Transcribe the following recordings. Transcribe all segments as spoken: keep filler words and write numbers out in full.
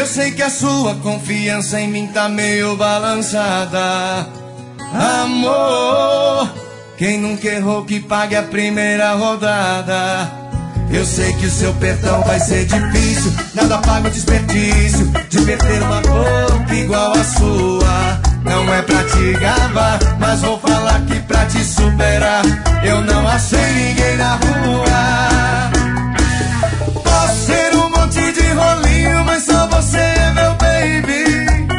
sei que a sua confiança em mim tá meio balançada. Amor, quem nunca errou que pague a primeira rodada. Eu sei que o seu perdão vai ser difícil, nada paga o desperdício de perder uma boca igual a sua. Não é pra te gabar, mas vou falar que pra te superar eu não achei ninguém na rua. Posso ser um monte de rolinho, mas só você é meu baby.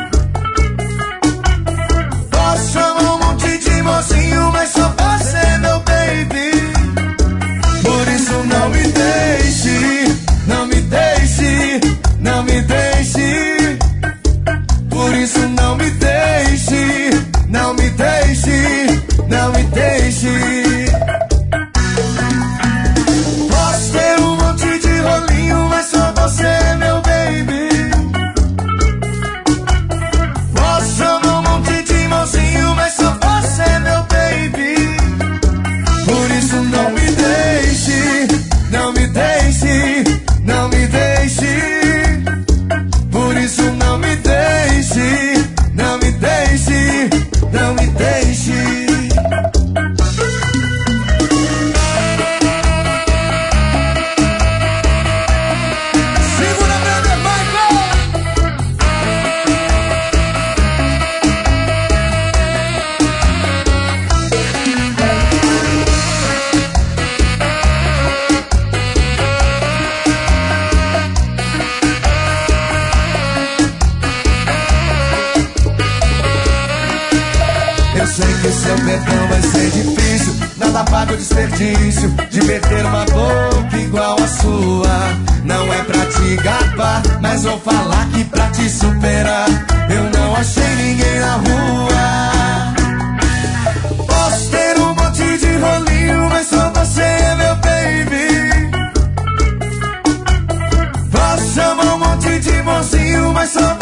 Posso chamar um monte de mocinho, mas só você é meu baby. Por isso não me deixe, não me deixe, não me deixe. Por isso não me deixe, não me deixe, não me deixe. Posso ter um monte de rolinho, mas só você é meu baby. Posso chamar um monte de mocinho, mas só você é meu baby. Por isso não me deixe, não me deixe, não me deixe. Por isso não me deixe, não me deixe, não me deixe. Segura pra mim, Michael! Eu sei que seu perdão vai ser difícil, nada paga o desperdício de perder uma boca igual a sua. Não é pra te gabar, mas vou falar que pra te superar eu não achei ninguém na rua. Posso ter um monte de rolinho, mas só você é meu baby. Posso chamar um monte de mocinho, mas só